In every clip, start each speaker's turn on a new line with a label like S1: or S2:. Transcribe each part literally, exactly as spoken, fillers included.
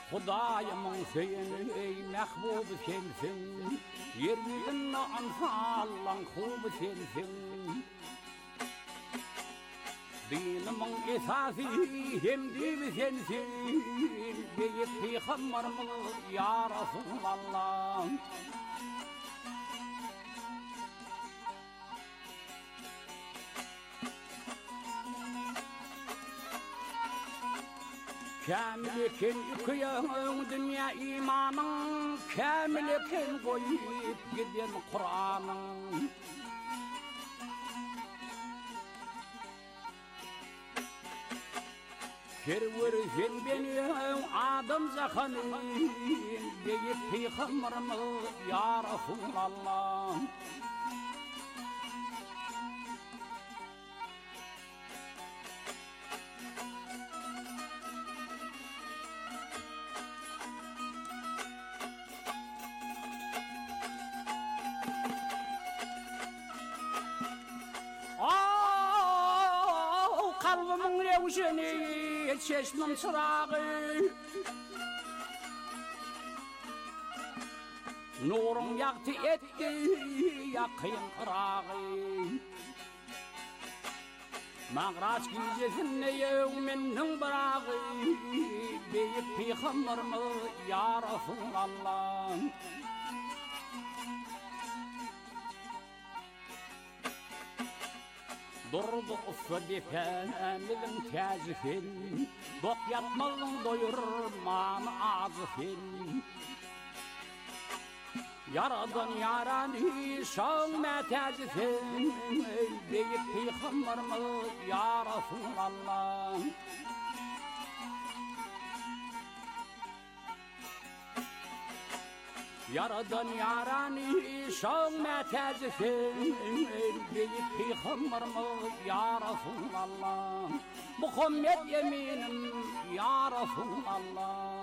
S1: Hudayımın seni ey mehbub sensin, yeryüzünde ansallan hub sensin. Dinimin esası hem dibi sensin, beyik peygamberimiz ya Resulallah. Kamil ekin yıkıyın dünya imanın, kamil ekin koyup giden Kur'an'ın. Kerver sen beni adam zakanın, deyip peygamberimiz ya Resulallah. Kalbimin revşeni, çeşmim çırağı, nurun yaktı etti, yakayım kırağı. Mağraç gizesinde yevminin bırağı, beyip peygamberimiz ya Resulallah. Durdu ufadi fenilin tazifin, dok yatmalın doyurman azifin. Yaradan yarani şağme tazifin, deyip peygamberimiz ya Resulallah. Yaradan yarani şağme tazifin, deyip peygamberimiz ya Resulallah. Muhammed yeminim ya Resulallah.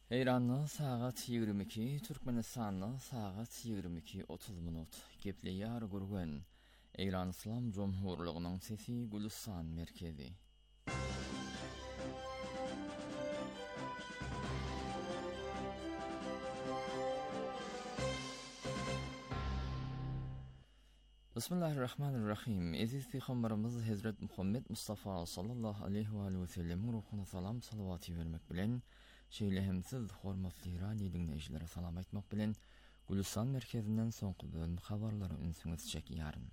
S2: İran'ın saat yigirme iki, Türkmenistan'ın saat yigirme iki otuz minut. Gepleyar gurgun. İran İslam Cumhurluğu'nun sesi Gülistan merkezi. Bismillahirrahmanirrahim. Aziz Peygamberimiz Hazret Muhammed Mustafa sallallahu aleyhi ve aleyhi ve sellem ruhuna salam salavatı vermek bilen, şeýlehimsiz hormatly radio dinleýijilere salam aýtmak bilen, Gülistan merkezinden soňky bölüm habarlary ünsüňiz çekýäryn.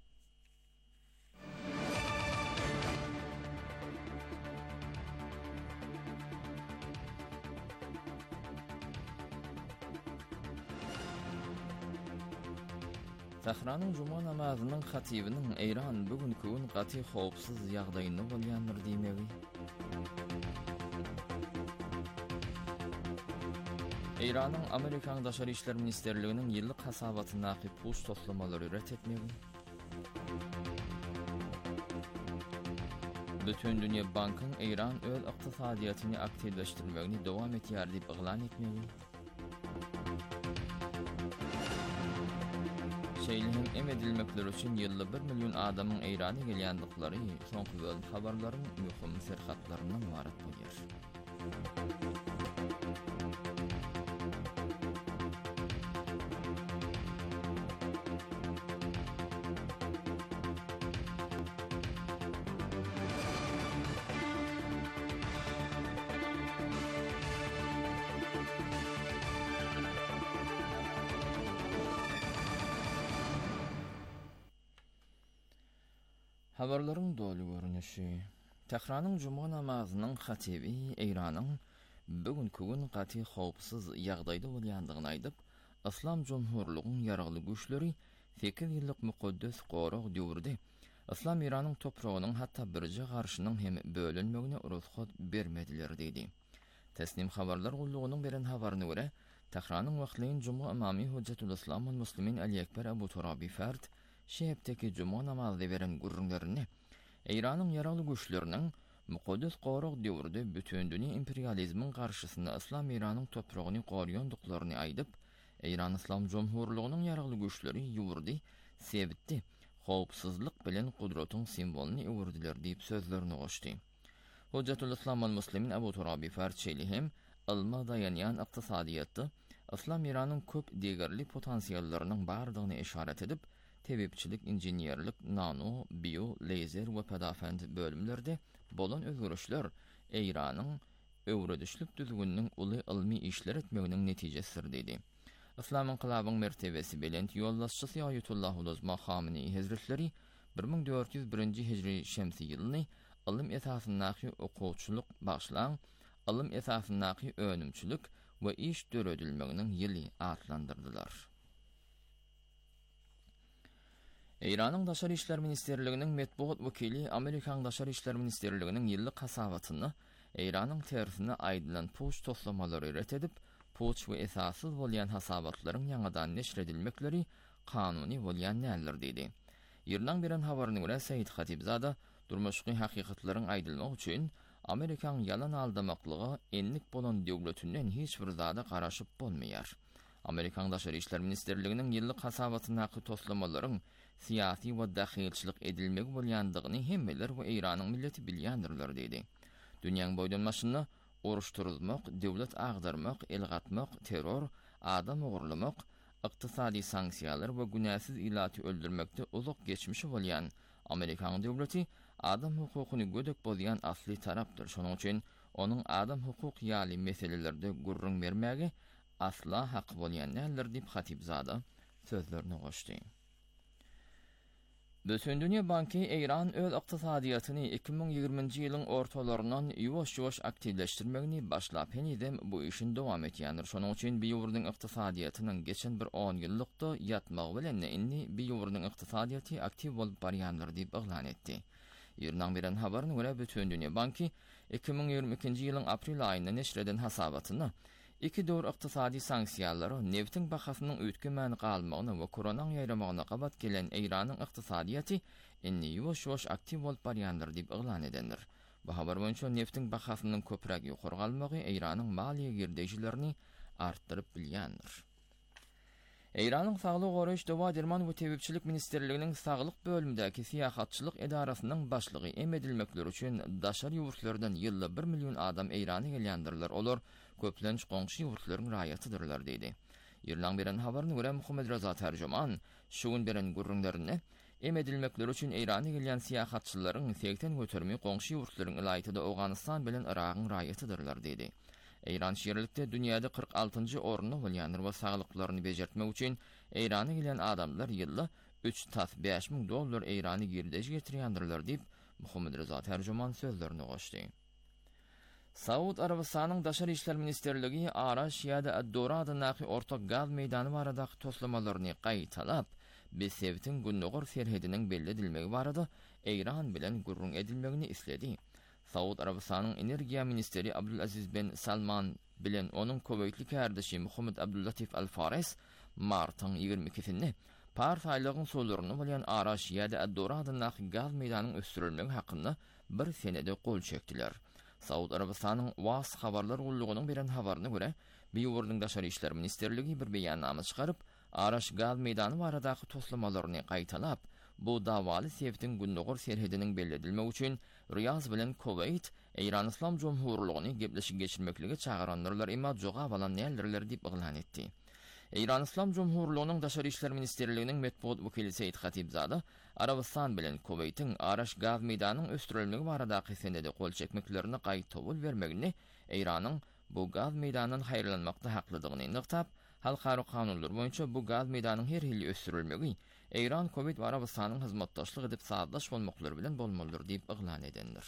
S2: Tehranyň juma namazynyň hatibiniň Eýran bugünkü gün gaty howpsyz ýagdaýyny bolýandyr diýmegi. Eýranyň Amerikan Daşary işler ministerliginiň ýyllyk hasabatyna puş toplamalary ret etmegi. Bütün dünýä bankyň Eýran öz ykdysadyýatyny aktivleşdirmegini dowam etýär diýip eglan etmegi. Şeýlehim emedilmekleri üçin ýylda bir million adamyň Eýrana gelýändiklary soňky bölüm habarlaryň möhüm serhatlarynyň ibaret bolýar. Habarlaryň dolu görnüşi. Tehranyň juma namazynyň hatibi Eýranyň bugünkü gün gaty howpsyz ýagdaýda bolýandygyny aýdyp, İslam Cumhurluğunyň ýaragly güýçleri sekiz ýyllyk mukaddes gorag döwürde İslam Eýranyň topragynyň hatda birje garşynyň hem bölünmegine ruhsat bermediler diýdi. Teslim habarlar gullugynyň beren habaryna görä, Tehranyň wagtlyň juma imamy Hujjatul Islam we Muslimin Ali Ekber Abu Turabi Fard şehipdeki juma namazy beren gurrunlaryny Eýranyň ýaragly güýçleriniň mukaddes gorag döwürde bütün dünýä imperializmiň garşysyna İslam Eýranyň topragyny goraýandyklaryny aýdyp, Eýran İslam Cumhurluğunyň ýaragly güýçleri ýurdy, sebitdi, howpsyzlyk bilen gudratyň simwoluny ýurdiler diýip sözlerini goşdy. Hujjatul Islam we Muslimin Abu Turabi Fard şeýlehim ilma dayanýan ykdysadyýatda İslam Eýranyň köp degerli potensiallarynyň bardygyny işaret edip, tebipçilik, injenýerlik, nano, bio, laser we pedafend bölümlerde bolan özgürüşler Eýranyň öwredişlik düzgünniň uly ilmi işler etmeginiň netijesidir diýdi. İslam inqilabynyň mertebesi bilen ýollaşçysy Aýatullah Ulazma Hamini Hazretleri bir ming dört ýüz birinji hijri şemsi ýylyny ilim esasyndaky okuwçylyk başlan, ilim esasyndaky önümçilik we iş döredilmeginiň ýyly atlandyrdylar. Eýranyň Daşary işler ministerliginiň metbuat wekili Amerikan Daşary işler ministerliginiň ýyllyk hasabatyny Eýranyň tersine aýdylan puş toplamalary ret edip, puş we esasyz bolýan hasabatlaryň ýangadan neşredilmekleri kanuny bolýan näler diýdi. Ýerden beren habaryna görä Said Hatibzada durmuşky hakykatlaryň aýdylmagy üçin Amerikan ýalan aldamaklygy enlik bolan döwletinden hiç bir zada garaşyp bolmaýar. Amerikan Daşary işler ministerliginiň ýyllyk hasabatyna toplamalaryň siyasi we dahilçilik edilmegi bolýandygyny hemmeler we Eýranyň milleti bilýändirler diýdi. Dünýäň boýdanmaşyny uruşturmak, döwlet agdarmak, elgatmak, terror, adam ogurlamak, ykdysady sanksiýalar we günäsiz ilaty öldürmekde uzak geçmişi bolýan Amerikan döwleti adam hukukyny gödek bolýan asly tarapdyr. Şonuň üçin onuň adam hukuk ýaly meselelerde gurrun bermäge asla hak bolýan näler diýip Hatibzada sözlerini goşdy. Bütün dünýä banky Eýran öz ykdysadyýatyny iki ming ýygrimiňji ýylyň ortalaryndan ýuwaş-ýuwaş aktivleşdirmegini başlap henidem bu işin dowam etýändir. Şonuň üçin bu ýurdun ykdysadyýatynyň geçen bir on ýyllykda ýatmagy bilen indi bu ýurdun ykdysadyaty aktiv bolup barýandyr diýip eglan etdi. Ýerden beren habaryna görä bütün dünýä banky iki ming ýygrimi ikinji ýylyň aprel aýynda neşreden hasabatyny iki döwür ykdysady sanksiýalary neftiň bahasynyň ötkenmäni galmagyny we koronaň ýaýramagyna gabat gelen Eýranyň ykdysadyaty inni ýuwaş-ýuwaş aktiv bolup barýandyr diýip eglan edendir. Bu habar boýunça neftin bahasynyň köpräk ýokary galmagy Eýranyň maliýe girdejilerini artdyryp bilýändir. Eýranyň Saglyk goraýyş dawa derman we tebipçilik ministerliginiň saglyk bölümindäki siýahatçylyk edarasynyň başlygy emedilmekler üçin daşary ýurtlardan ýylda bir million adam Eýrana gelýändirler. Olar köplenç goňşy ýurtlaryň raýatydyrlar diýdi. Ýerlen beren habaryna görä Muhammed Reza terjüman şu gün beren gurrunlaryny emedilmekler üçin Eýrana gelýän siýahatçylaryň sekden götermi goňşy ýurtlaryň ilaýatyda Awganystan bilen Iragyň raýatydyrlar diýdi. Eýran şeýerlikde dünýäde kırk altıncı orny bolýandyr we saglyklaryny bejertmek üçin Eýrana gelen adamlar ýylda üç tas beş ming dollar Eýrany girdeji getirýändirler diýip Muhammed Reza terjüman sözlerini goşdy. Saud Arabistanyň Daşary işler ministerligi Araş ýa-da Ad-Dora adynaky ortak gaz meýdany baradaky toslamalaryny gaýtalap, Besewtin günnäger serhediniň belli edilmegi barada Eýran bilen gurrun edilmegini isledi. Saud Arabistanyň energiýa ministeri Abdulaziz bin Salman bilen onuň Koweytli kardeşi Muhammed Abdullatif Al-Faris martyň ýygrimi ikisinde Pars aýlygyň solaryny bolýan Araş ýa-da Ad-Dora adynaky gaz meýdanynyň ösdürilmegi hakynda bir senede gol çekdiler. Saud Arabistanyň Was habarlar gullugynyň beren habaryna görä, Biýurdyň Daşary işler ministerligi bir beýannama çykaryp, Araş gaz meýdany baradaky toslamalaryny gaýtalap, bu dawaly sebäpden günnäger serhediniň belli edilmegi üçin Riyaz bilen Koweyt Eýran Islam Jomhurlygyny gepleşik geçirmeklige çagaranlar emma jogap alan nälerler diýip ýylan etdi. Eýran Islam Jomhurlygynyň Daşary işler ministerliginiň metbuat wekili Seyit Hatibzada Arabistan bilen Koweytiň Araş gaz meýdanynyň ösdürilmegi baradaky senede gol çekmeklerini gaýtawul bermegini Eýranyň bu gaz meýdanynyň haýrlanmakda haklydygyny ýyktap, halkary kanunlar boýunça bu gaz meýdanynyň her hili ösdürilmegi Eýran, Koweyt we Arabistanyň hyzmatdaşlyk edip saatlaş bolmaklary bilen bolmalydyr diýip ýylan edendir.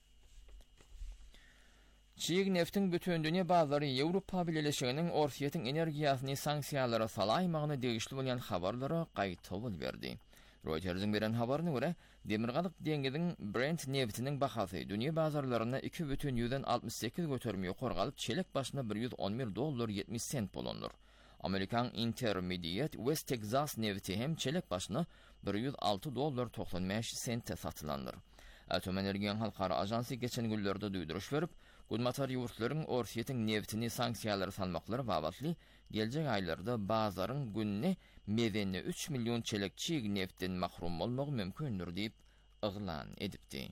S2: Çiýik neftin bütün dünýä bazary Ýewropa Birleşiginiň Orsiýetiň energiýasyny sanksiýalara salaýmagyny degişli bolýan habarlara gaýtawul berdi. Reuters'in beren habaryna görä, demirgalyk deňiziň Brent neftiniň bahasy dünýä bazarlaryna iki бүтүн ýüzden altmış sekiz götermi ýokary galyp çelek başyna bir ýüz on bir dollar ýetmiş sent bolandyr. Amerikan Intermediate West Texas nefti hem çelek başyna bir ýüz alty dollar doksan beş sente satylandyr. Atom Energiýa Halkara Ajansy geçen günlerde duýduruş berip, Gudmatar ýurtlaryň Orsiýetiň neftini sanksiýalara salmaklary babatly geljek aýlarda bazaryň günne mezenne üç million çelek çiýik neftden mahrum bolmagy mümkindir diýip ýylan edipdi.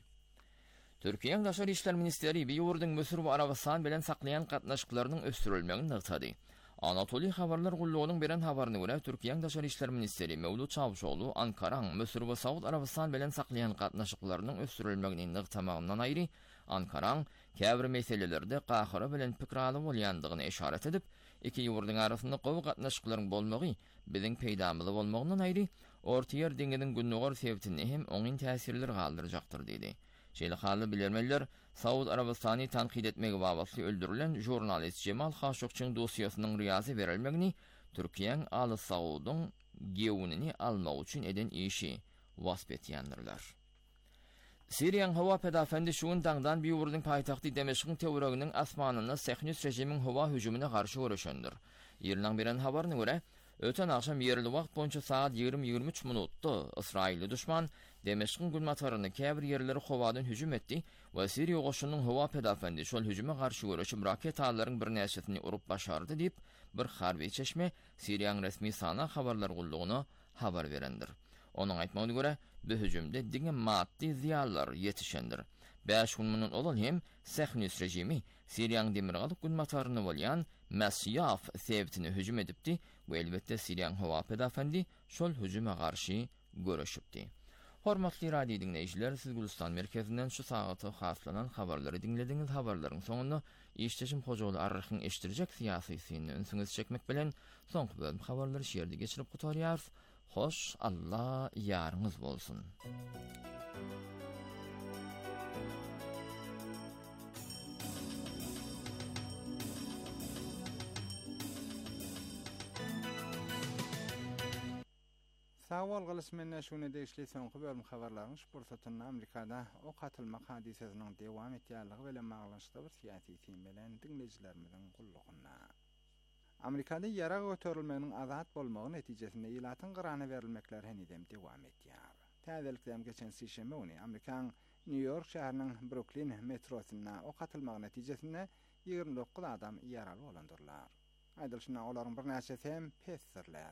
S2: Türkiýeň Daşary işler ministeri Biýurdyň Mösür we Arabistan bilen saklayan gatnaşyklarynyň ösdürilmegini ýygtady. Anatoli habarlar gullugynyň beren habaryna görä, Türkiýeň Daşary işler ministeri Mevlut Çavuşoğlu Ankaraň Mösür we Saud Arabistan bilen saklayan gatnaşyklarynyň ösdürilmegini ýygtamagyndan aýry, Ankaraň käbir meselelerde gahyra bilen pikraly bolýandygyny işaret edip, iki ýurdyň arasynda gowy gatnaşyklaryň bolmagy biziň peýdamyly bolmagyndan aýry, Ortaýer deňiziň günnäger sebäpini hem oňun täsirleri galdyrajakdyr diýdi. Şeýle haly bilermeler Saud Arabistany tanqid etmegi babatly öldürilen jurnalist Cemal Haşokçyň dosiýasynyň riýazy berilmegini Türkiýeň Aly Saudyň gewünini almak üçin eden işi wasp etýändirler. Siriýanyň hawa pedafendi şu gün daňdan Biýurdyň paýtagty Demeşkiň töwereginiň asmanyny Sehnüs rejimiň hawa hüjümine garşy görüşendir. Ýerlen beren habaryna görä, öten akşam yerli wagt boýunça saat ýygrimi ýigirmi üç minutda Israilli düşman Demeşkiň gulmataryny käbir ýerleri howadan hüjüm etdi we Siriýa goşunynyň hawa pedafendi şol hüjüme garşy görüşip raketalaryň bir näçesini urup başardy diýip bir harby çeşme Siriýanyň resmi sana habarlar gullugyna habar berendir. Onuň aýtmagyna görä, bu hüjümde diňe maddi ziýanlar ýetişendir. beş gün munun olal hem Sehnüs rejimi Siriýanyň demirgalyk gulmataryny bolýan Masyaf sebäpini hüjüm edipdi we elbetde Siriýanyň hawa pedafendi şol hüjüme garşy görüşipdi. Hormatly radio dinleýijiler, siz Gulistan merkezinden şu sagata haslanan habarlary dinlediňiz. Habarlaryň soňunda işçiçim Hojaly arrykyň eşdirjek syýasy syny ünsüňiz çekmek bilen soňky bölüm habarlary şeýerde geçirip gutarýar. Hoş, Allah ýarynız bolsun.
S3: Sawal gylysmenne şunu degişli soňky bölüm habarlaryň şursatynda Amerikada o katylmak hadisesynyň dewam etýärligi bilen maňlanşykda bir syýasy tin bilen dinleýijilerimiziň gullugyna. Amerikada ýara göterilmeginiň azat bolmagy netijesinde ýylatyň gyrana berilmekler henidem dewam etýär. Täzelikden geçen sişeme ony Amerikan New York şäheriniň Brooklyn metrosyna ok atylmagy netijesinde ýygrimi dokuz adam ýaraly bolandyrlar. Aýdylşyna olaryň bir näçesi hem pesdirler.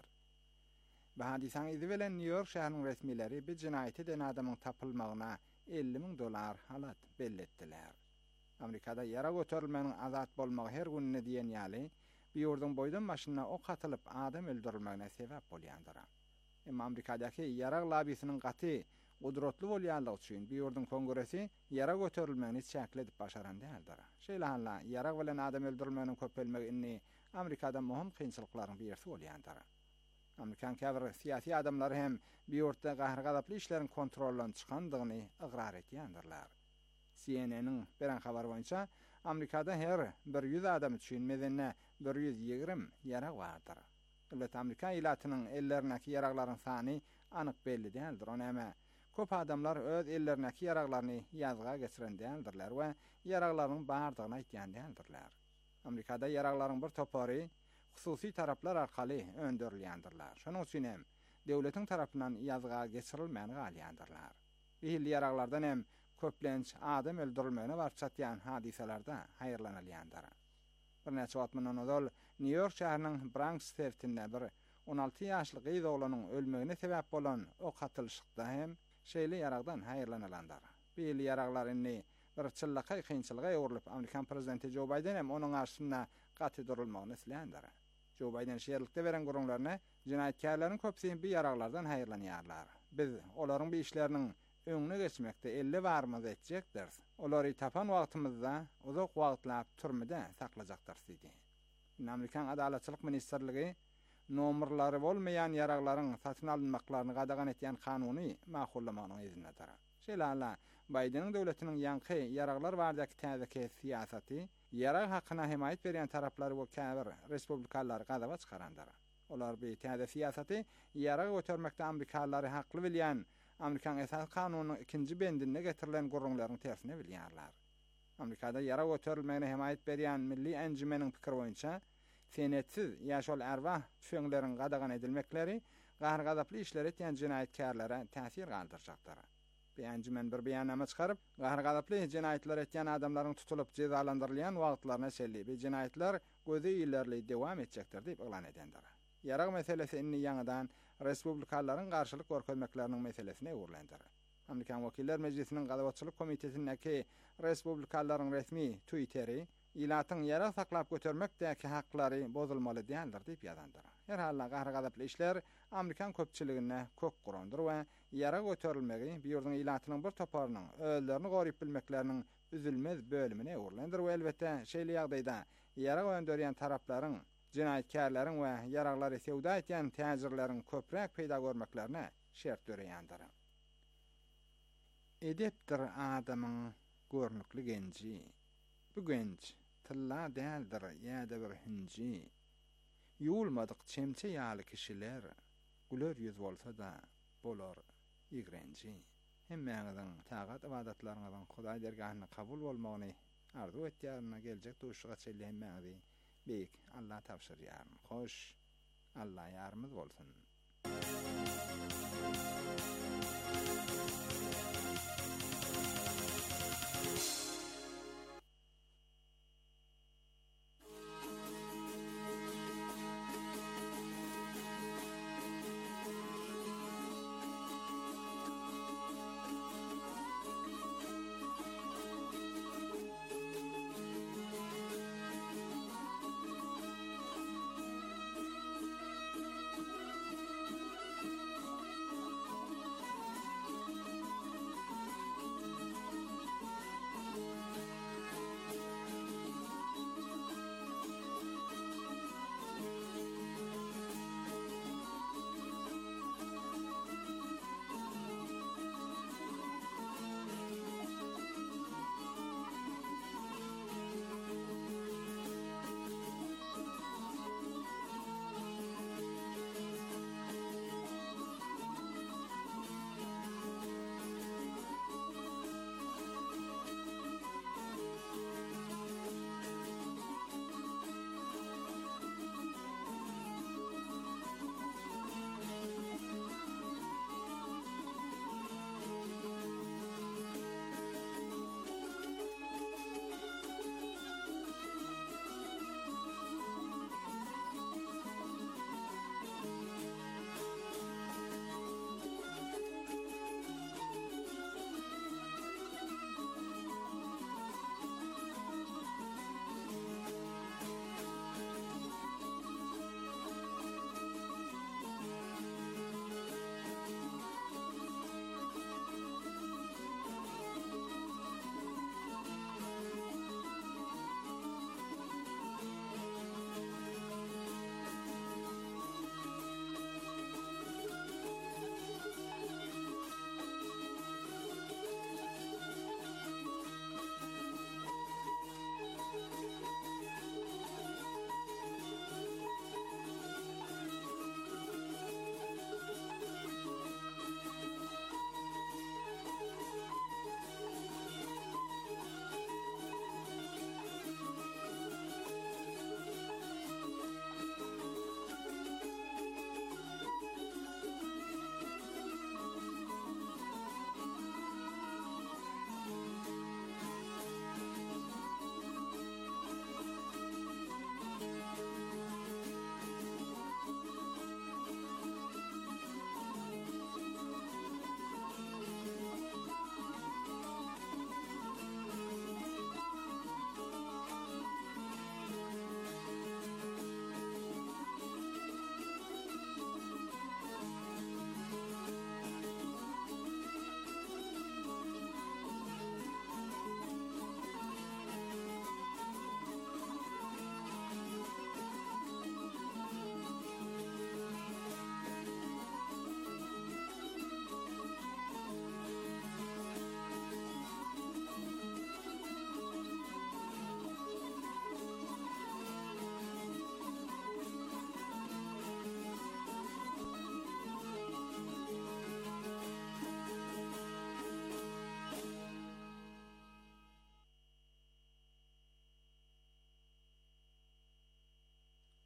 S3: Bu hadisaň izi bilen New York şäheriniň resmileri bir jinaýat eden adamyň tapylmagyna elli ming dolar halat belletdiler. Amerikada yara göterilmeniň azat bolmagy her gününe diýen ýaly bir ýurdun boýdan maşyna ok atylyp adam öldürilmegine sebäp bolýandyr. Emma Amerikadaky yara lobbysynyň gaty gudratly bolýanlygy üçin bir ýurdun kongresi yara göterilmegini çäkle edip başaran däldir. Şeýle yara bilen adam öldürilmeginiň köpelmegini Amerikada muhim kynçylyklaryň birisi bolýandyr. Amerikan käbir siyasi adamlar hem bir ýurtda gahrgadaply işleriň kontrollan çykandygyny ygrar etýändirler. C N N'niň beren habar boýunça Amerikada her bir yüz adam üçin medenne bir yüz ýygrimi yara bardyr. Elbetde Amerika ýylatynyň ellerindäki yaraglaryň sany anyk belli däldir. Onäme köp adamlar öz ellerindäki yaraglaryny ýazga geçiren däldirler we yaraglaryň bardygyny aýtýan däldirler. Amerikada yaraglaryň bir topary hususy taraplar arkaly öndürilýändirler. Şonuň üçin hem döwletiň tarapyndan ýazga geçirilmän galýandyrlar. Bihil yaraglardan hem köplenç adam öldürilmegine barçatýan hadiselerde haýyrlanylýandyr. Bir näçe wagt mundan ozal New York şäheriniň Bronx sertinde bir on alty ýaşly gyz oglanyň ölmegine sebäp bolan ok atylşykda hem şeýle yaragdan haýyrlanylandyr. Bihil yaraglar inni bir çyllaka kynçylyga ýorulyp Amerikan prezidenti Joe Biden hem onuň arşyna gaty durulmagyny isleýändir. Joe Biden şeýerlikde beren gurulmaryna jinaýatkarlaryň köpsi bir yaraglardan haýyrlanýarlar. Biz olaryň bir işleriniň öňüne geçmekde elli barmyz etjekdir. Olary tapan wagtymyzda uzak wagtlap türmede saklajakdyr diýdi. Amerikan Adaletçilik Ministrligi nomerlary bolmaýan yaraglaryň satyn alynmaklaryny gadagan etýän kanuny maqullamagyny izinler. Şeýle Bidenin döwletiniň ýanky yaraglar bardaky täzeki siýasaty yarag hakyna himayet berýän taraplary we käbir respublikalary gadaba çykarandyr. Olar bir täze siýasaty yarag götermekde Amerikalary hakly bilýän Amerikan esas kanunynyň ikinji bendinde getirilen gurrunlaryň tersine bilýärler. Amerikada yara göterilmegine himayet berýän Milli Encümeniň pikir boýunça senetsiz ýaşol erwah tüfeňleriň gadagan edilmekleri gahrgadaply işler etýän jinaýatkarlara täsir galdyrjakdyr. Bu encümen bir beýannama çykaryp, gahrgadaply jinaýatlar etýän adamlaryň tutulup cezalandyrylýan wagtlaryna şelli bu jinaýatlar gözi ýyllarly dowam etjekdir diýip elan edendir. Yarag meselesi inni ýangydan respublikalaryň garşylyk görkezmekleriniň meselesine öwürlendir. Amerikan Wekiller Mejlisiniň Gadawaçylyk Komitetindäki respublikalaryň resmi Twitteri ýylatyň yarag saklap götermekdäki haklary bozulmaly däldir diýip ýazandyr. Her halda gahrgadaply işler Amerikan köpçiligine kök gurandyr we yarag göterilmegi bir ýurdun ýylatynyň bir toparynyň öýlerini goryp bilmekleriniň üzülmez bölümine öwürlendir we elbetde şeýle ýagdaýda yarag öndürýän taraplaryň jinaýatkarlaryň we yaraglary sewda etýän täzirleriň köpräk peýda görmeklerine şert döreýändir. Edepdir adamyň görnükli genji. Bu genç tylla däldir ýa-da bir hinji. Ýulmadyk çemçe ýaly kişiler güler ýüz bolsa da bolar ýigrenji. Hemmäňiziň tagat ibadatlaryňyzyň Hudaý dergahyna kabul bolmagyny arzu etýärine geljek duşuga çelli hemmäňizi beýik Allah tapşyrýar. Hoş, Allah ýarymyz bolsun.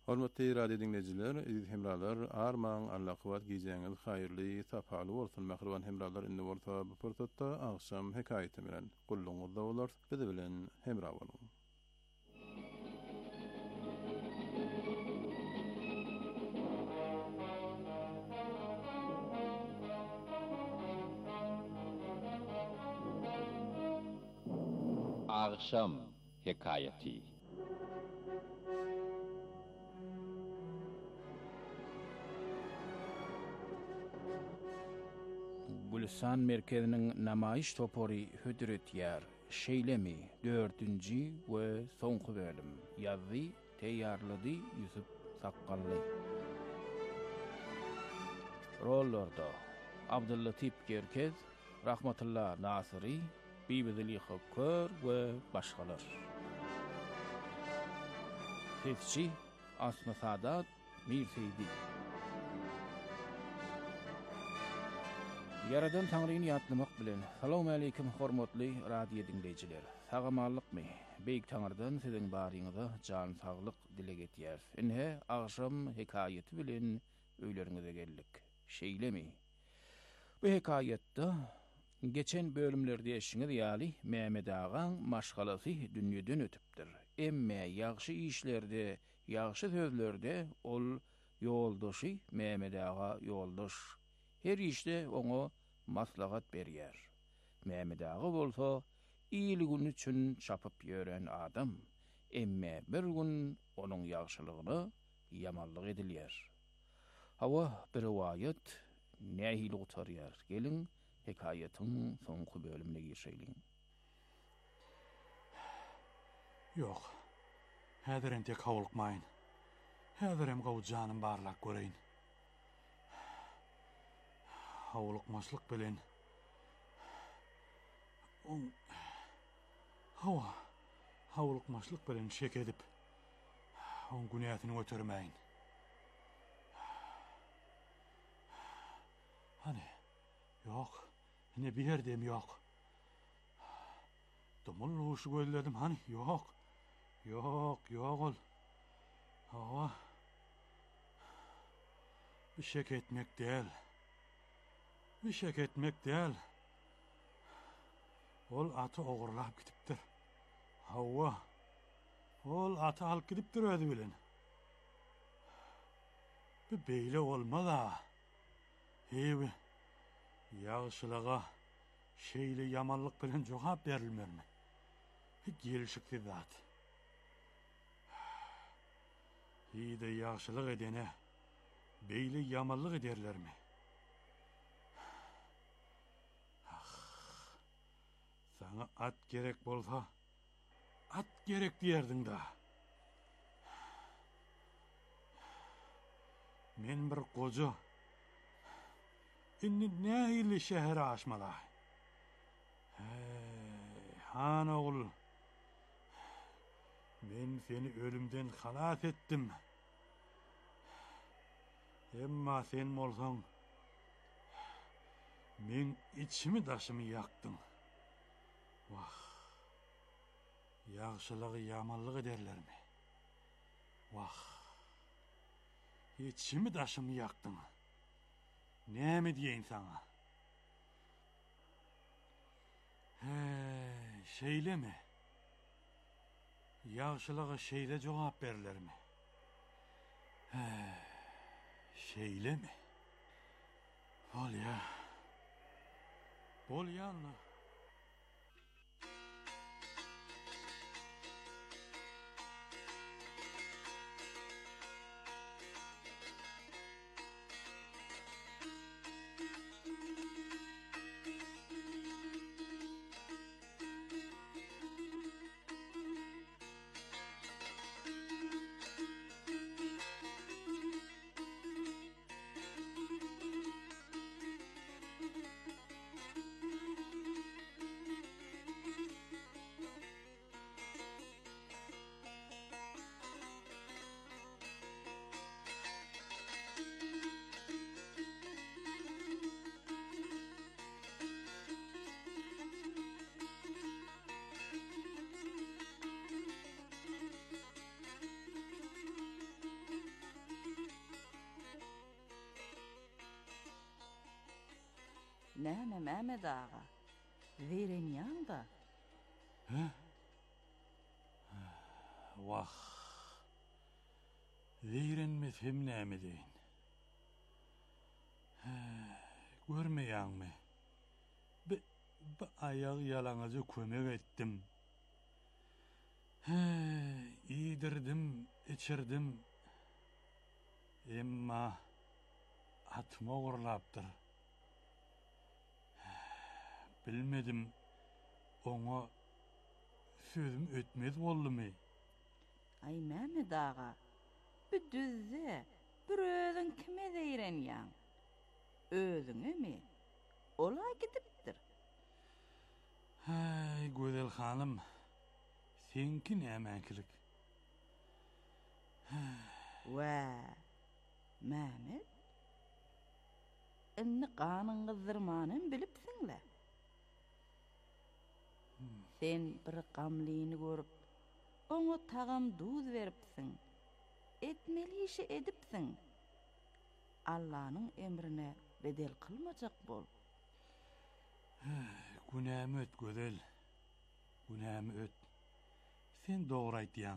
S4: Hormatly radio dinleyijiler, iziz hemralar, arman, allaqıvat giýjeňiz haýyrly, sapaly bolsun. Mähriban hemralar indi bolsa bu pursatda agşam hekaýety bilen gulluňyzda bolar. Bizi bilen hemra bolun.
S5: Agşam hekaýeti.
S1: Gülsan merkezinin namayiş topori hödüret yer, Şeylemi dördüncü ve sonku bölüm. Yazdı, teyyarladı Yusuf Sakkallı. Rollorda Abdüllatif Gerkez, Rahmatullah Nasiri, Bibizli Hokkör ve başkalar. Sesçi Asma Sadat Mirseydi. Yaradan Tanrı'yı yatlamak bilen. Salamu aleykum hormatly radio dinleyijiler. Sagamallık mi? Beyik Tanrı'dan sizin barýyňyza jan saglyk dile getýär. Inhe agşam hekaýeti bilen öýlerinize geldik. Şeýlemi? Bu hekaýetde geçen bölümlerde eşiňiz ýaly Mehmet Ağaň maşgalasy dünýeden ötüpdir. Emme ýagşy işlerde, ýagşy sözlerde ol ýoldaşy Mehmet Ağa ýoldaş. Her işte oňa maslahat berýär. Mehmet Ağa bolsa iýligini üçin çapyp ýören adam. Emme bir gün onuň ýagşylygyny ýamanlyk edilýär. Hawa bir wayat nähili otarýar. Gelin hekaýetin soňky bölümine geçeýin.
S6: Ýok. Häzir ente kawlykmaýyn. Häzir hem gowjanym barlak göreýin. Hawlykmaçlyk bilen on hawa hawlykmaçlyk bilen şek edip on günätini götürmeýin. Hani ýok, ne bir ýerdem ýok. Domul uşu gözledim hani ýok. Ýok, ýok ol. Hawa bir şek etmek däl. Bir şek etmek däl. Ol atı ogurlap gidipdir. Hawa. Ol atı alıp gidipdir ödi bilen. Bir beýle olmada. Heýbi. Ýagşylyga şeýle ýamanlyk bilen jogap berilmermi? Gelişikli zat. Heýde ýagşylyk edene beýle ýamanlyk ederlermi? Sana at gerek bolsa, at gerek diýerdiň da. Men bir goja, inni nähili şähere aşmala. Hey, han ogul, men seni ölümden halas etdim. Emma sen bolsaň, men içimi daşymy ýakdyň. Vah, ýagşylygy ýamanlyk ederlermi? Vah, içimi daşymy ýakdyň. Näme diýeň saňa? Hey, şeýlemi? Ýagşylygy şeýle jogap berlermi? Hey, şeýlemi? Bolýa. Bolýanmy?
S7: Näme Mehmet ağa? Veren ýanda.
S6: He? Wah. Verenmez hem näme deyin. Görmeýärmi? Be, be aýagy ýalaňyzy kömek etdim. He, iýdirdim, içirdim. Emma atma gurlapdyr. Bilmedim, oňa sözüm ötmez boldumy?
S7: Ay Mehmet ağa, bu düzde bir özüň kime diýrenýäň? Özüňe mi? Ola gidipdir.
S6: Hey, gözel hanım, senki nämäkilik?
S7: Wä, Mehmet? Inni qanyň gyzdyrmanyň bilipsiňle. Sen bir gamlyny görüp, oňa tagam duz beripsiň. Etmeli işi edipsiň. Allah'nyň emrine bedel kılmajak bol.
S6: Günämi öt gözel. Günämi öt. Sen dogry aýtýaň.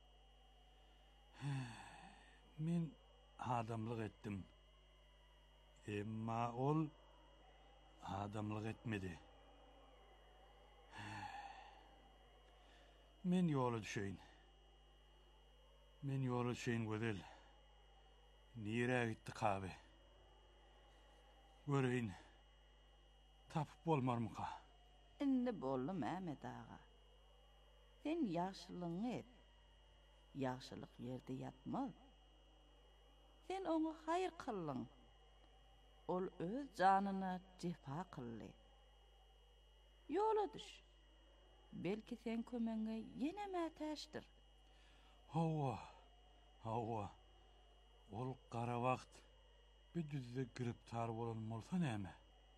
S6: Men adamlyk etdim. Emma ol adamlyk etmedi. Men ýola düşeýin. Men ýola düşeýin gözel. Nire gitti kabe? Göreýin. Tapyp bolmarmyka?
S7: Indi boldy Mehmet ağa. Sen ýaşylygyny et. Ýaşylyk ýerde ýatmaz. Sen oňa haýyr kıllyň. Ol öz janyna jefa kıldy. Ýola düş. Belki sen kömeňe ýene mätäşdir.
S6: Hawa, hawa. Ol gara wagt bir düzde giriptar bolan bolsa näme?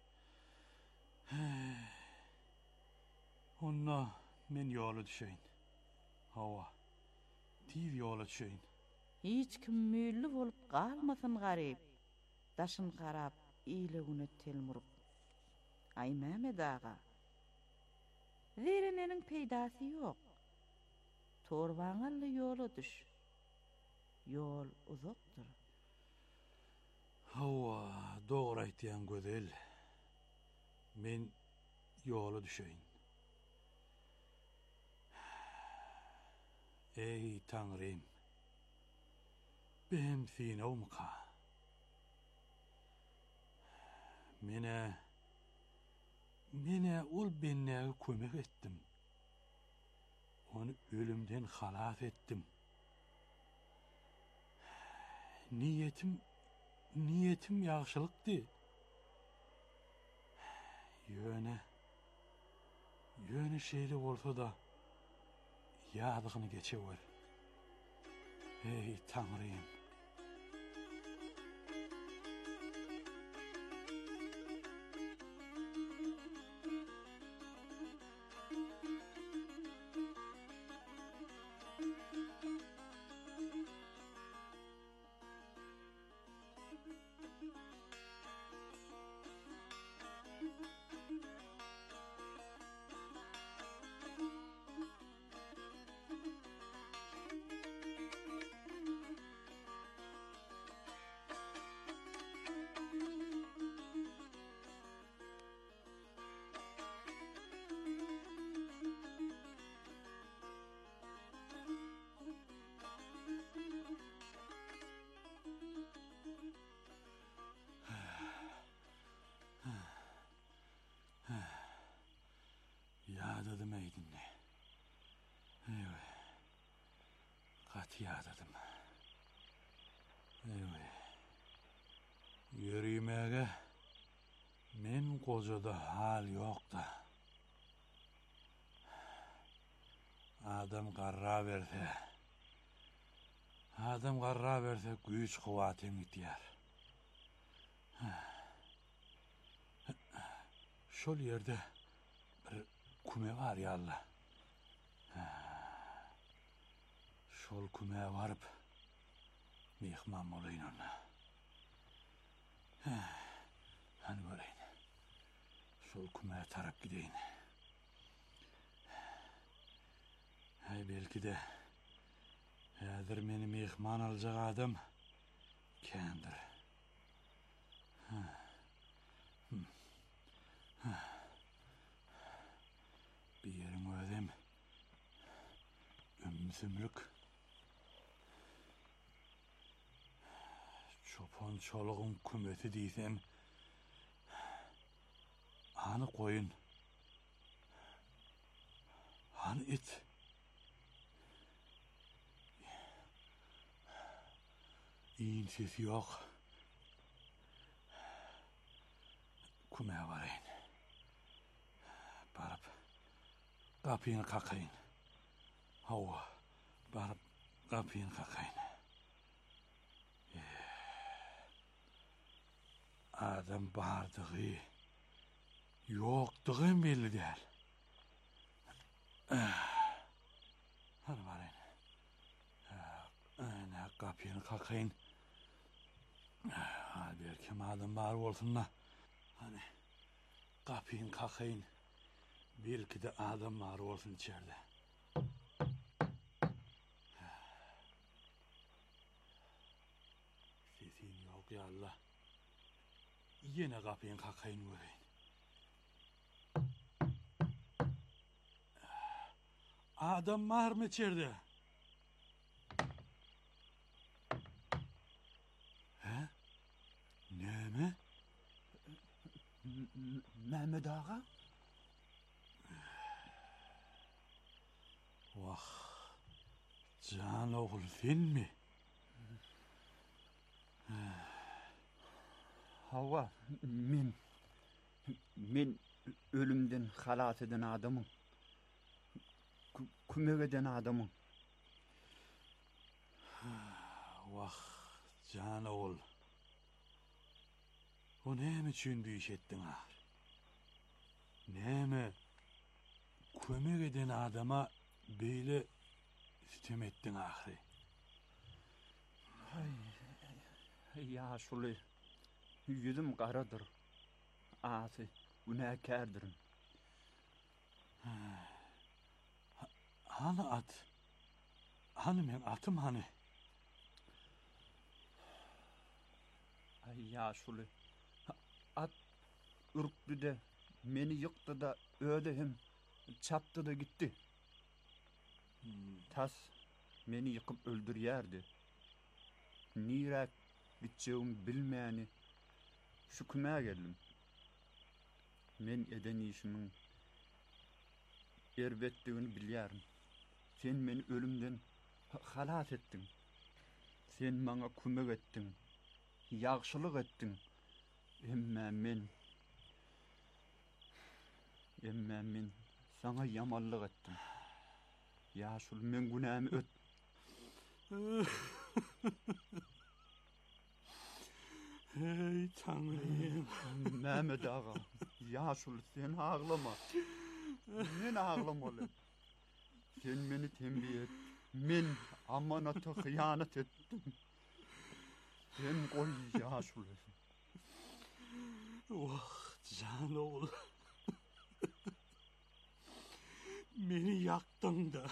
S6: Onna men ýola düşeýin. Hawa, tiz ýola düşeýin.
S7: Hiç kim müýlü bolup galmasyn garyp. Daşyn garap, iýlegine telmurup. Ay Mehmet ağa. Vereneniň peýdasy ýok. Torbaňaly ýola düş. Yol uzakdır.
S6: Hawa, dogry aýtýan gözel. Men ýola düşeýin. Ey Tanrym. Behem seni omka. Mene Mene ol benne kömek etdim. Onu ölümden halas etdim. Niyetim niyetim ýagşylykdy. Ýöne Ýöne şeýle bolsa da ýadygyny geçewer. Ey Tanrym. Ýadadım eýdinne. Eýwe. Gaty ýadadım. Eýwe. Ýürümege men gojada hal ýokda. Adam garra berse, adam garra berse güýç kuwatyň gitýär. Şol ýerde bir küme var ya Allah. Şol küme varıp mehman bolayın ona. Hani göreyim. şol kumaya tarap gideyin. Hay belki de häzir meni mehman alacak adam kendir. Bir yerim ödem ömsümlük. Çopan çoluğun kümeti diysem anı koyun, anı it. İyin sesi yok. Kumaya varayın. Barıp kapıyını kakayın. Hava barıp kapıyını kakayın. Adam bardığı yoktuğun belli değil. Hadi varayın. Ana kapıyını kakayın. Hadi belki adam var olsun da. Hani kapıyını kakayın. Belki de adam var olsun içeride. Sesin yok ya Allah. Yine kapıyını kakayın vurayın. Adam var mı içeride? He? Ne mi?
S3: Mehmet ağa?
S6: Vah, can oğul sen mi?
S3: Hava, men, men ölümden halat eden adamım. Kümek eden adamım.
S6: Vah, can oğul. O ne mi çündü iş ettin ağır? Ne mi kömek eden adama böyle sitem ettin ahri?
S3: Ay, ya şulu, yüzüm karadır. Ağası, günahkardır.
S6: Hani at? Hani men atım hani?
S3: Ay ya şulu, at ürktü de, meni yıktı da, öde hem çaptı da gitti.
S6: Hmm.
S3: Tas meni yıkıp öldürüyerdi. Nirek gideceğimi bilmeyeni şu kümeye geldim. Men eden işimin erbettiğini biliyorum. Sen beni ölümden halat ettin. Sen bana kümek ettin. Yaxşılık ettin. Emme men Emme men sana yamanlık ettim. Ya şul men günahımı öt.
S6: Hey Tanrım.
S3: Mehmet ağa. Ya şul sen ağlama. Men ağlamalı. Sen beni tembih et. Men amanata hıyanet ettim. Sen koy ya şul.
S6: Vah can oğul. Beni yaktın da.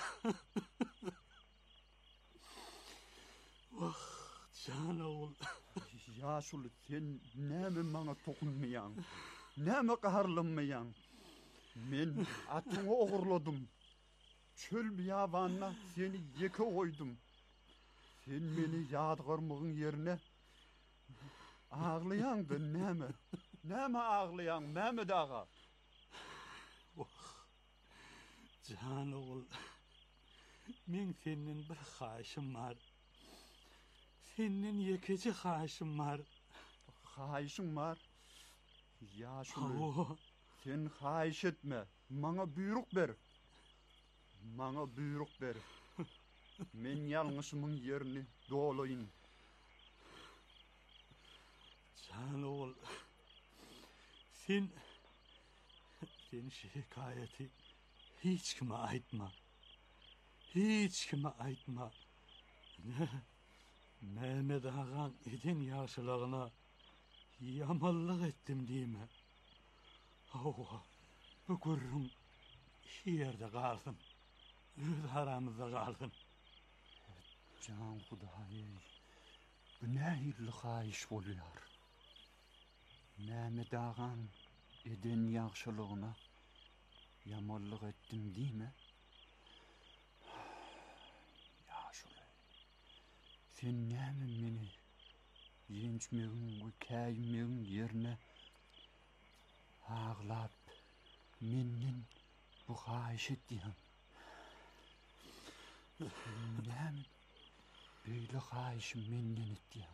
S6: Vah can oğul.
S3: Ya şul sen ne mi bana dokunmayan? Ne mi kaharlanmayan? Men atını oğurladım. Çöl biyabanına seni yeke koydum. Sen beni yadgarmağın yerine ağlayandı ne mi? Ne mi ağlayan Mehmet ağa?
S6: Vah can oğul. Men senin bir haşım var. Senin yekeci haşım var.
S3: Haişin var. Ya şunu
S6: Oh.
S3: sen haiş etme. Bana buyruk ver. Bana buyruk ver. Men yalnızımın yerini dolayın.
S6: Can oğul. Sen sen şikayeti hiç kime aytma. Hiç kime aytma. Ne Mehmet ağan edin yaşılığına yamallık ettim diyme. Hava, bu görürüm şu yerde kalsın. Öz aramızda kalsın.
S8: Can Hudaýy, bu nähirli haýyş bolýar. Näme dağan eden ýagşylygyna yamanlyk etdim diýme? Ýaşuly, sen näme meni ýençmegiň we käýmegiň ýerine aglap menden bu haýyş etdiň? Näme beýle haýyşy menden etdiň?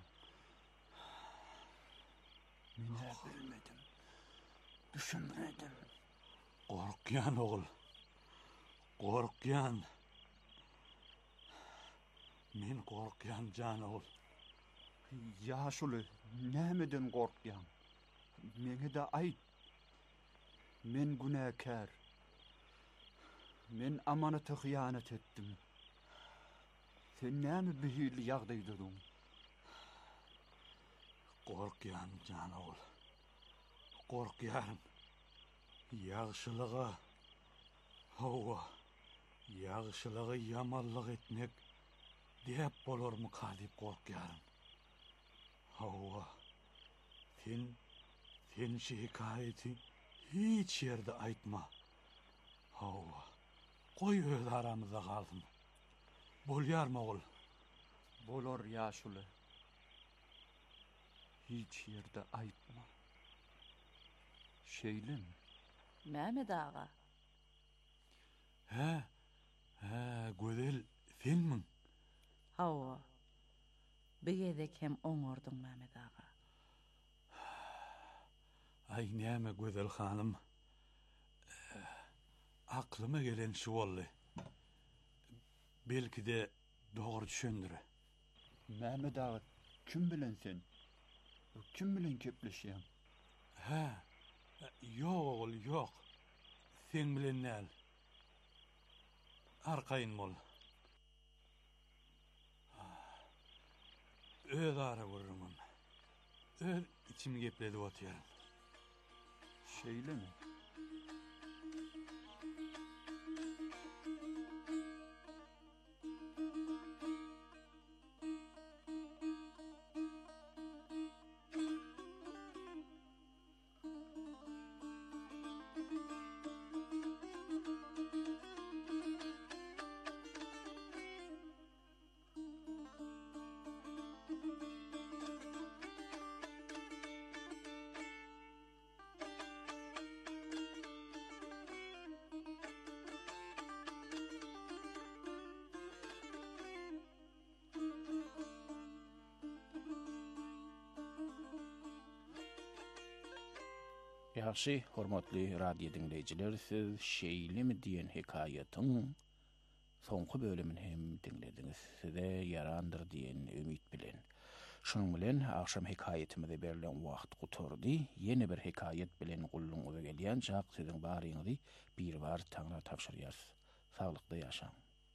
S8: Mene bilmedim, düşünmedim.
S6: Korkyan oğul, korkyan. Men korkyan can oğul.
S8: Ýaşuly, nämeden gorkýan? Meňe de aýt. Men günäkär. Men amanaty hyýanet etdim. Sen näme behili ýagdaýdadyň?
S6: Korkyan can oğul. Korkyan. Ýagşylyga, hawa, ýagşylygy ýamanlyk etmek diýip bolarmy kadip korkyan. Hawa, sen, sen şu hikaýety hiç ýerde aýtma. Hawa, goý öz aramyzda kalsın. Bolýarmy oğul?
S8: Bolar ýaşuly. Hiç ýerde aýtma. Şeýlem.
S7: Mäme daga?
S6: He, he, gözel senmiň?
S7: Hawa. Begedek hem oňordyň Mäme daga.
S6: Ay näme gözel hanım. Aklyma gelen şu boldy. Belki de dogry düşündüre.
S8: Mäme daga, kim bilen sen? Kim bilen kepleşýän?
S6: He, yok oğul, yok. Sen bilen näl? Arkaýyn bol. Öz ara görürüm. Öz içimi gepledip otýarym.
S8: Şeýlemi?
S1: Ýaxşy, hormatly radio dinleýijiler, siz şeýlemi diýen hikaýatyň soňky bölümini hem dinlediňiz. Size yarandyr diýen ümit bilen. Şonuň bilen akşam hikaýetimize berilen wagt guturdy. Ýene bir hikaýet bilen gulluňyza gelýän çak siziň baryňyzy bir bar taňra tapşyrýar. Saglykda ýaşaň.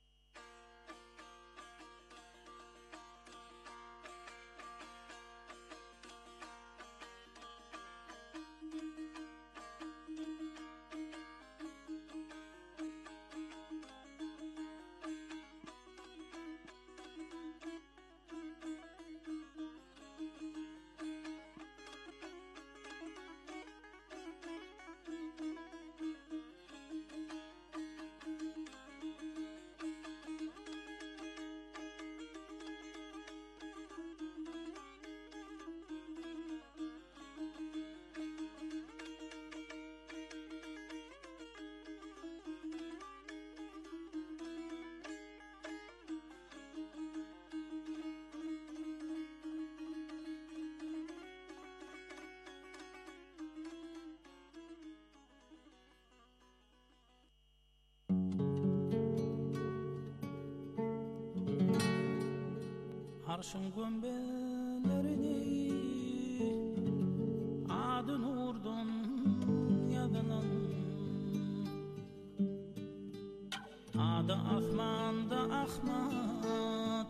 S9: Arşın gömbelerini adın urdun yadının adı asmanda Ahmet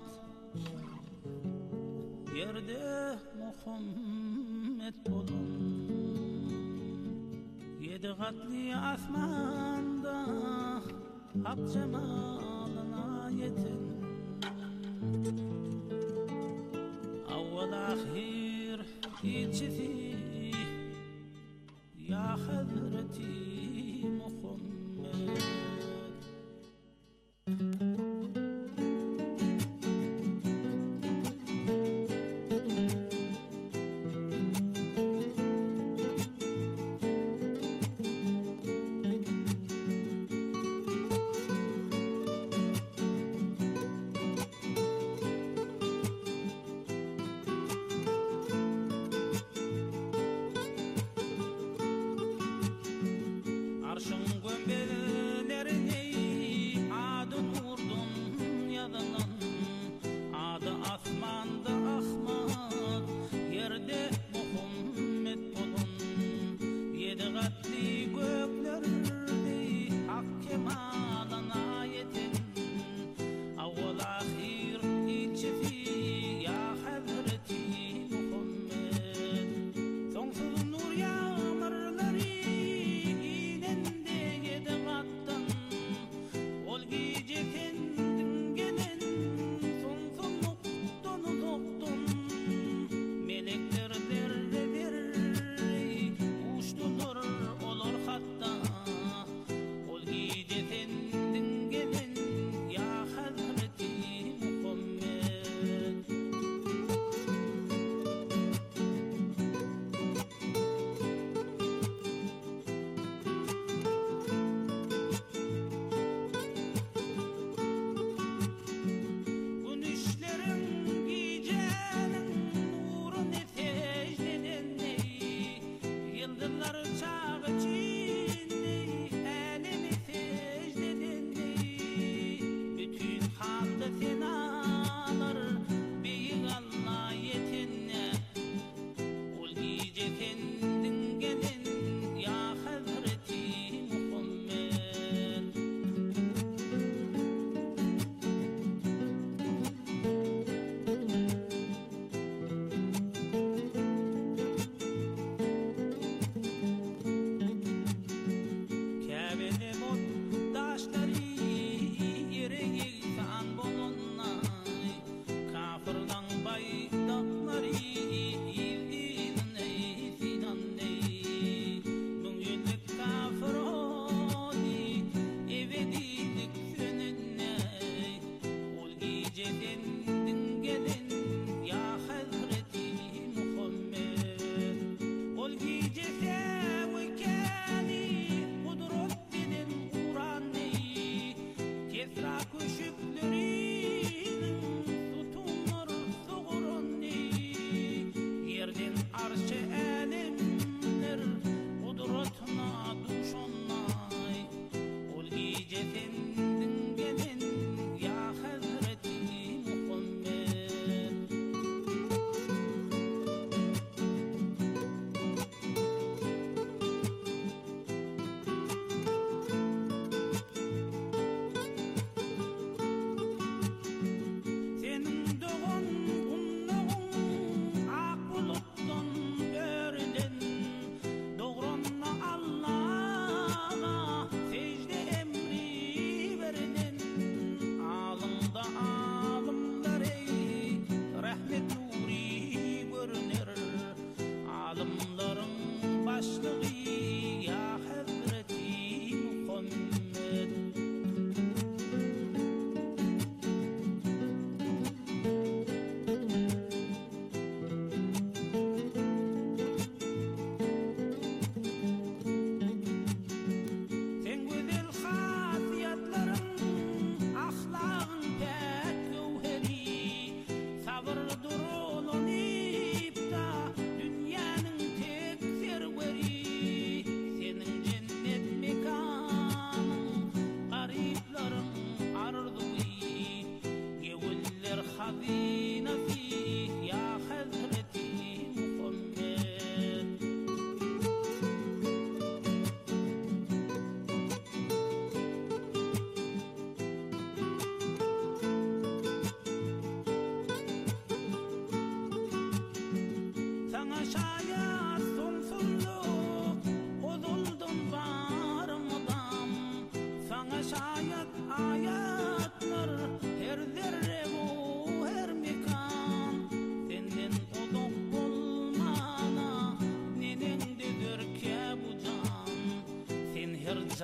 S9: yerde Muhammed bolun Bidgatli asmanda hak cemalına yetin Awwal akhir içti ya Hazreti Muhammed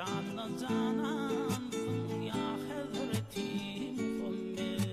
S9: canla canansın ya Hazreti Muhammed.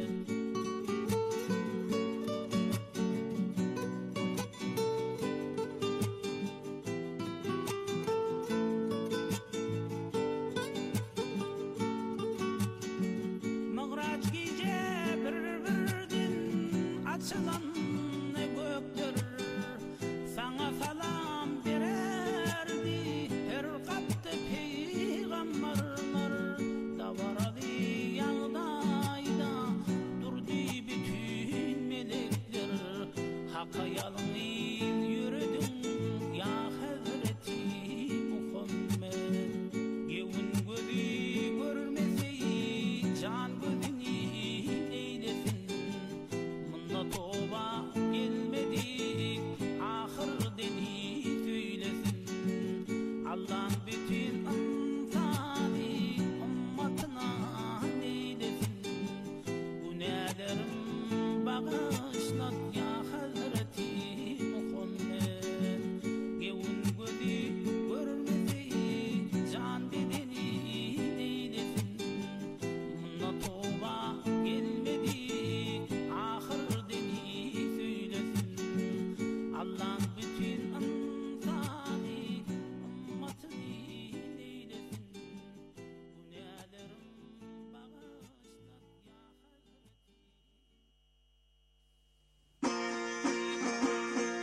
S9: Mıgraç gece bir birden açılan ne gökler sana salam bererdi her kaptı peygamberler davaradı yağdayda durdu bütün melekler hakka yalın yürüdün ya Hazreti Muhammed. Gevun gözü görmeseyi can gözünü eylesin munda toba gelmedik ahır deni söylesin Allah'ın bütün insani ummatına eylesin günahlarım bağışlat ya Hazreti Muhammed. Gevun gözü görmeseyi can bedeni eylesin munda toba gelmedik ahır deni söylesin Allah'ın bütün insani ummatını eylesin günahlarım bağışlat ya Hazreti.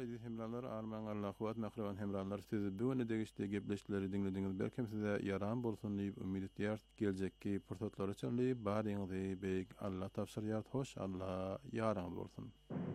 S4: edip hemralar arman Allah'uat mahravan hemralar sizi bu öne degişte gepleşleri dinlediğiniz belki size yaran bolsun diýip ümid edýär. Geljekki pursatlar üçin baryňyzy beýik Allah tapşyrýar. Hoş Allah ýaraňyz bolsun.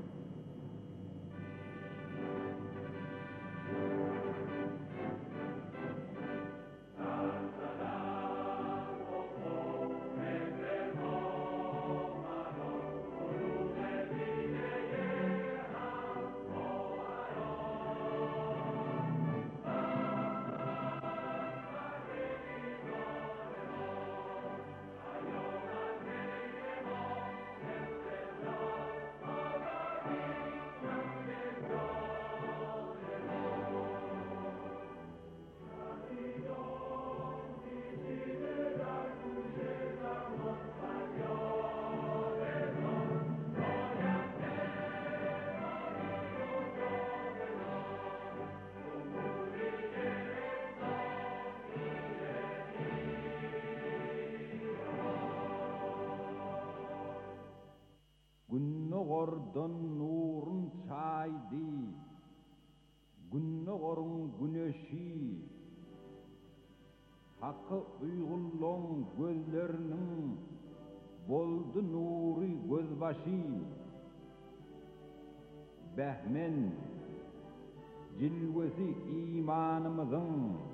S10: Günnogordan nurun çaydı, günnogorun güneşi, hakkı uygulluğun gözlerinin boldu nuri gözbaşı, behmen cilvesi imanımızın